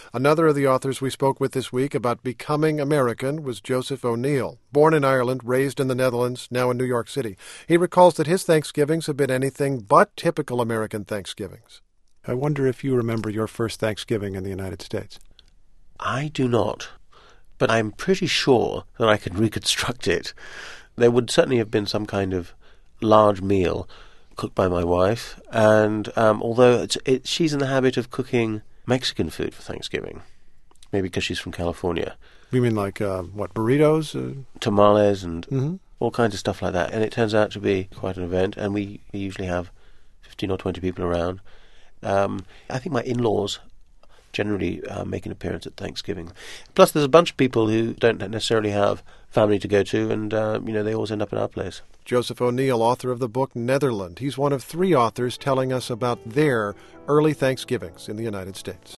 Another of the authors we spoke with this week about becoming American was Joseph O'Neill. Born in Ireland, raised in the Netherlands, now in New York City. He recalls that his Thanksgivings have been anything but typical American Thanksgivings. I wonder if you remember your first Thanksgiving in the United States. I do not, but I'm pretty sure that I can reconstruct it. There would certainly have been some kind of large meal cooked by my wife, and although she's in the habit of cooking Mexican food for Thanksgiving, maybe because she's from California. You mean like, burritos? Tamales and all kinds of stuff like that, and it turns out to be quite an event, and we usually have 15 or 20 people around. I think my in-laws generally make an appearance at Thanksgiving. Plus, there's a bunch of people who don't necessarily have family to go to, and they always end up in our place. Joseph O'Neill, author of the book Netherland. He's one of 3 authors telling us about their early Thanksgivings in the United States.